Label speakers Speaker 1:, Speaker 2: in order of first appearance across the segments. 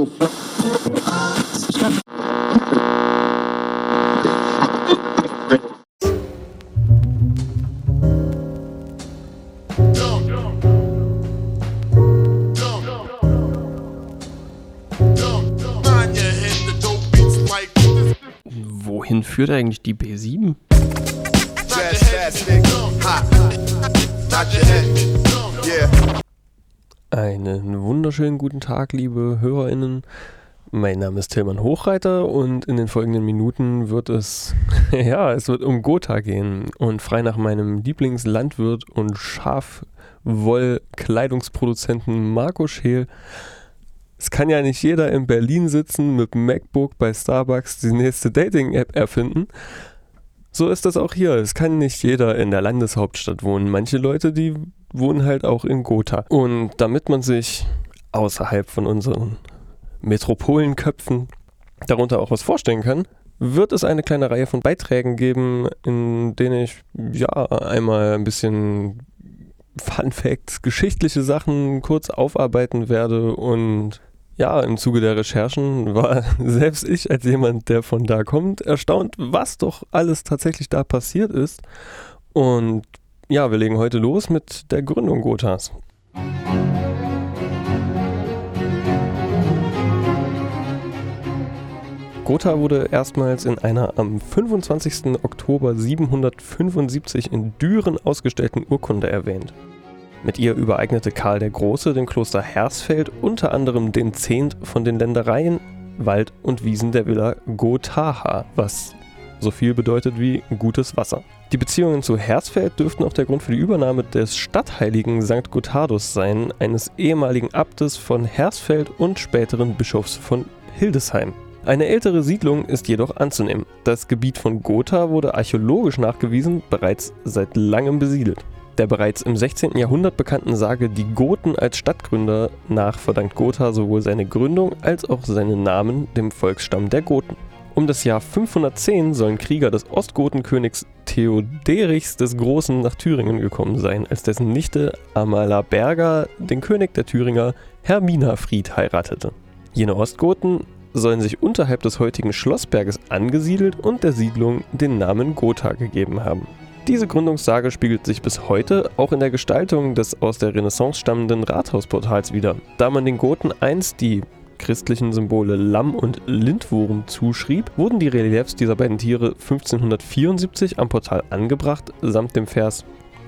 Speaker 1: Wohin führt eigentlich die B7? Einen wunderschönen guten Tag, liebe HörerInnen. Mein Name ist Tillmann Hochreiter und in den folgenden Minuten wird es wird um Gotha gehen. Und frei nach meinem Lieblingslandwirt und Schafwoll-Kleidungsproduzenten Marco Scheel: Es kann ja nicht jeder in Berlin sitzen, mit dem MacBook bei Starbucks die nächste Dating-App erfinden. So ist das auch hier. Es kann nicht jeder in der Landeshauptstadt wohnen. Manche Leute, die wohnen halt auch in Gotha. Und damit man sich außerhalb von unseren Metropolenköpfen darunter auch was vorstellen kann, wird es eine kleine Reihe von Beiträgen geben, in denen ich einmal ein bisschen Fun Facts, geschichtliche Sachen kurz aufarbeiten werde. Und im Zuge der Recherchen war selbst ich als jemand, der von da kommt, erstaunt, was doch alles tatsächlich da passiert ist. Und wir legen heute los mit der Gründung Gothas. Gotha wurde erstmals in einer am 25. Oktober 775 in Düren ausgestellten Urkunde erwähnt. Mit ihr übereignete Karl der Große dem Kloster Hersfeld unter anderem den Zehnt von den Ländereien, Wald und Wiesen der Villa Gotha, was so viel bedeutet wie gutes Wasser. Die Beziehungen zu Hersfeld dürften auch der Grund für die Übernahme des Stadtheiligen St. Gotthardus sein, eines ehemaligen Abtes von Hersfeld und späteren Bischofs von Hildesheim. Eine ältere Siedlung ist jedoch anzunehmen. Das Gebiet von Gotha wurde archäologisch nachgewiesen bereits seit langem besiedelt. Der bereits im 16. Jahrhundert bekannten Sage Die Goten als Stadtgründer nach verdankt Gotha sowohl seine Gründung als auch seinen Namen dem Volksstamm der Goten. Um das Jahr 510 sollen Krieger des Ostgotenkönigs Theoderichs des Großen nach Thüringen gekommen sein, als dessen Nichte Amalaberga den König der Thüringer Herminafried heiratete. Jene Ostgoten sollen sich unterhalb des heutigen Schlossberges angesiedelt und der Siedlung den Namen Gotha gegeben haben. Diese Gründungssage spiegelt sich bis heute auch in der Gestaltung des aus der Renaissance stammenden Rathausportals wider. Da man den Goten einst die christlichen Symbole Lamm und Lindwurm zuschrieb, wurden die Reliefs dieser beiden Tiere 1574 am Portal angebracht, samt dem Vers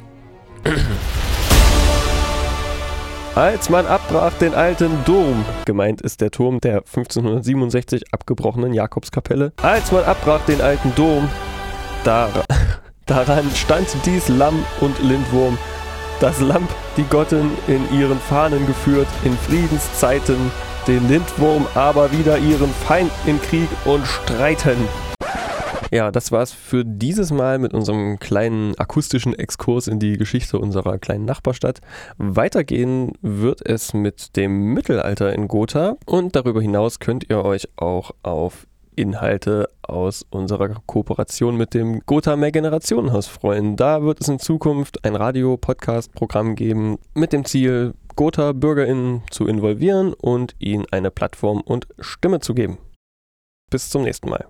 Speaker 1: Als man abbrach den alten Dom, gemeint ist der Turm der 1567 abgebrochenen Jakobskapelle, als man abbrach den alten Dom, daran stand dies Lamm und Lindwurm, das Lamm die Gotten in ihren Fahnen geführt, in Friedenszeiten, den Lindwurm aber wieder ihren Feind in Krieg und Streiten. Ja, das war's für dieses Mal mit unserem kleinen akustischen Exkurs in die Geschichte unserer kleinen Nachbarstadt. Weitergehen wird es mit dem Mittelalter in Gotha und darüber hinaus könnt ihr euch auch auf Inhalte aus unserer Kooperation mit dem Gotha Mehrgenerationenhaus freuen. Da wird es in Zukunft ein Radio-Podcast-Programm geben mit dem Ziel, Gotha-BürgerInnen zu involvieren und ihnen eine Plattform und Stimme zu geben. Bis zum nächsten Mal.